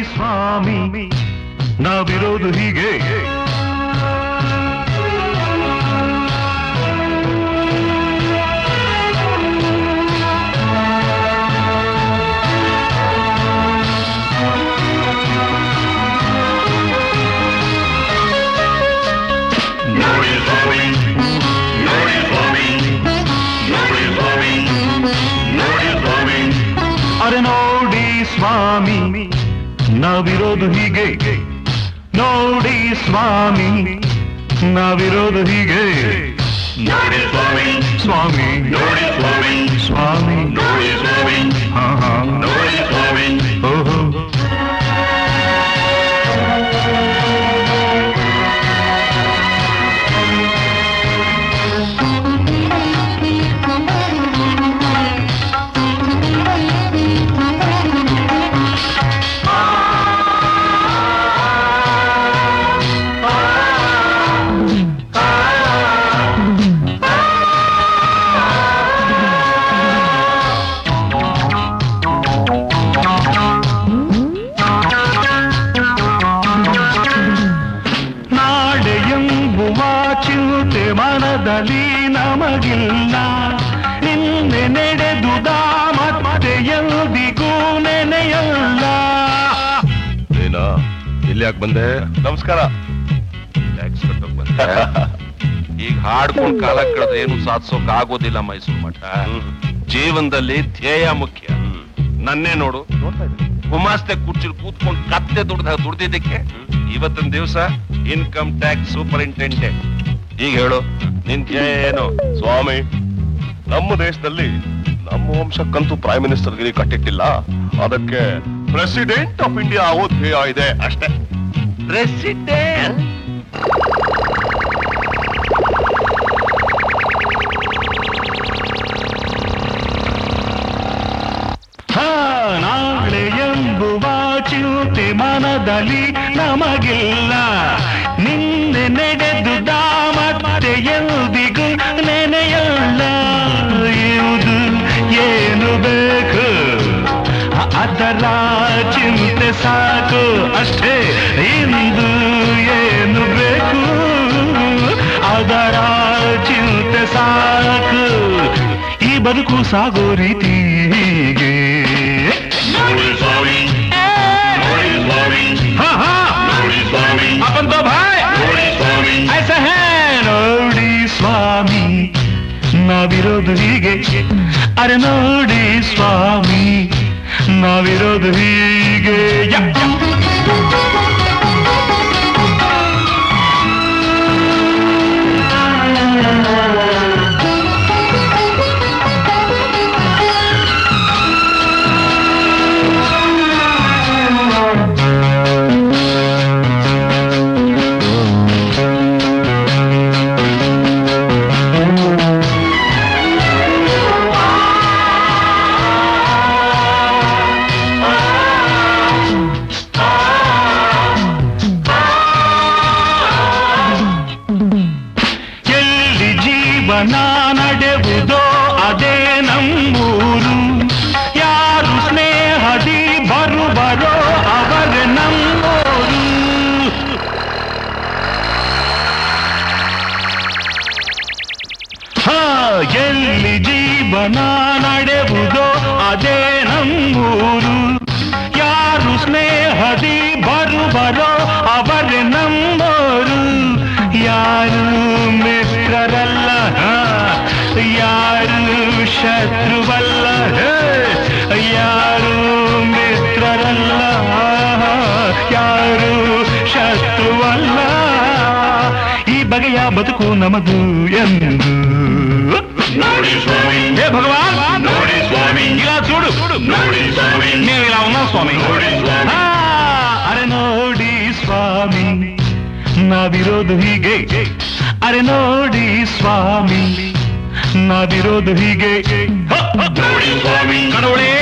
ಸ್ವಾಮಿ ನಾವಿರೋದು ಹೀಗೆ. ಅರೆ ನೋಡಿ ಸ್ವಾಮಿ ನಾವಿರೋದು ಹೀಗೆ, ನೋಡಿ ಸ್ವಾಮಿ ನಾವಿರೋದು ಹೀಗೆ. ನೋಡಿ ಸ್ವಾಮಿ, ಸ್ವಾಮಿ ನೋಡಿ ಸ್ವಾಮಿ, ಸ್ವಾಮಿ ನೋಡಿ ಸ್ವಾಮಿ, ಹಾ ಹಾ ನೋಡಿ ಸ್ವಾಮಿ. ಓಹೋ ಮನದಲ್ಲಿ ನಮಗಿಲ್ಲ, ನಿನ್ನೆ ನಡೆದುದ ಮತ್ತೆ ಎಂದಿಗೂ ನೆನೆಯಲ್ಲ. ಏನ ಇಲ್ಲಿ ಯಾಕೆ ಬಂದೆ? ನಮಸ್ಕಾರ. ಟ್ಯಾಕ್ಸ್ ಕಟ್ಟೋಕ್ ಬಂದೆ. ಈಗ ಹಾಡ್ಕೊಂಡ್ ಕಾಲ ಕಳೆದ್ರೆ ಏನು ಸಾಧಿಸೋಕ್ ಆಗೋದಿಲ್ಲ ಮೈಸೂರು ಮಠ. ಜೀವನದಲ್ಲಿ ಧ್ಯೇಯ ಮುಖ್ಯ. ನನ್ನೇ ನೋಡು, ಗುಮಾಸ್ತೆ ಕುರ್ಚಿಲ್ ಕೂತ್ಕೊಂಡು ಕತ್ತೆ ದುಡ್ದಿದ್ದಕ್ಕೆ ಇವತ್ತಿನ ದಿವಸ ಇನ್ಕಮ್ ಟ್ಯಾಕ್ಸ್ ಸೂಪರಿಂಟೆಂಡೆಂಟ್. ಈಗ ಹೇಳು, ನಿನ್ ಧ್ಯೇಯ ಏನು? ಸ್ವಾಮಿ, ನಮ್ಮ ದೇಶದಲ್ಲಿ ನಮ್ಮ ವಂಶಕ್ಕಂತೂ ಪ್ರೈಮ್ ಮಿನಿಸ್ಟರ್ ಗಿರಿ ಕಟ್ಟಿಟ್ಟಿಲ್ಲ. ಅದಕ್ಕೆ ಪ್ರೆಸಿಡೆಂಟ್ ಆಫ್ ಇಂಡಿಯಾ ಆಗೋ ಧ್ಯೇಯ ಇದೆ ಅಷ್ಟೇ. ಪ್ರೆಸಿಡೆಂಟ್ ನಾಳೆ ಎಂಬುವ ಚಿಂತೆ ಮನದಲ್ಲಿ ನಮಗಿಲ್ಲ, ನಿನ್ನೆ ನಡೆದುದ ಮತ್ತೆ ಎಂದಿಗೂ ನೆನೆಯಲ್ಲ. ಇದು ಏನು ಬೇಕು ಅದರ ಚಿಂತೆ ಸಾಕು ಅಷ್ಟೇ. ಇಂದು ಏನು ಬೇಕು ಅದರ ಚಿಂತೆ ಸಾಕು. ಈ ಬದುಕು ಸಾಗೋ ರೀತಿ ಹೀಗೆ. ನೋಡಿ ಸ್ವಾಮಿ, ನೋಡಿ ಸ್ವಾಮಿ, ಹಾ ಹಾ ನೋಡಿ ಸ್ವಾಮಿ, अपन तो भाई ನೋಡಿ ಸ್ವಾಮಿ. ऐसा है ನೋಡಿ ಸ್ವಾಮಿ ನಾವಿರೋದು ಹೀಗೆ. ಅರೆ ನೋಡಿ ಸ್ವಾಮಿ ನಾವಿರೋದು ಹೀಗೆ. ನಡೆವುದೋ ಅದೇ ನಮ್ಮೂರು. ಯಾರು ಸ್ನೇಹದಿ ಬರುವರೋ ಅವರೇ ನಮ್ಮೋರು. ಎಲ್ಲಿ ಜೀವನ ನಡೆವುದೋ ಅದೇ ನಮ್ಮೂರು. ಯಾರು ಸ್ನೇಹದಿ ಬರುವರೋ ಅವರೇ ನಮ್ಮೋರು. ಯಾರು ಮಿತ್ರರಲ್ಲ, ಯಾರು ಶತ್ರುವಲ್ಲ, ಯಾರು ಮಿತ್ರರಲ್ಲ, ಯಾರು ಶತ್ರುವಲ್ಲ. ಈ ಬಗೆಯ ಬದುಕು ನಮದು ಎಂದು ನೋಡಿ ಸ್ವಾಮಿ, ಹೇ ಭಗವಾನ್ ನೋಡಿ ಸ್ವಾಮಿ, ಇಲ್ಲ చూడు ನೋಡಿ ಸ್ವಾಮಿ, ನೀವು ಇಲ್ಲ ఉన్నావు ಸ್ವಾಮಿ. ನೋಡಿ ಸ್ವಾಮಿ. ಅರೆ ನೋಡಿ ಸ್ವಾಮಿ ನಾವಿರೋದು ಹೀಗೆ. ಅರೆ ನೋಡಿ ಸ್ವಾಮಿ ನಾವಿರೋದು ಹೀಗೆ. ನೋಡಿ ಸ್ವಾಮಿ, ಕಡவுளே